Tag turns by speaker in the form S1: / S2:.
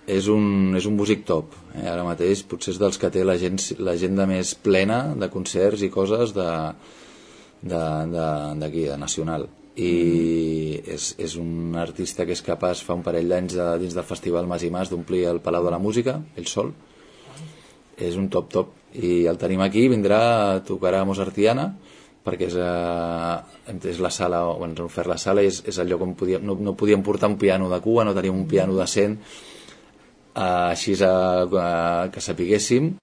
S1: és un músic top, ara mateix potser és dels que té l'agenda més plena de concerts i coses d'aquí, de nacional, i és un artista que és capaç, fa un parell d'anys dins del festival Mas i Mas, d'omplir el Palau de la Música ell sol. És un top i el tenim aquí, vindrà, tocarà a Mozartiana, perquè és la sala, ens han ofert la sala i és el lloc on no podíem portar un piano de cua, no teníem un piano decent així que sapiguéssim,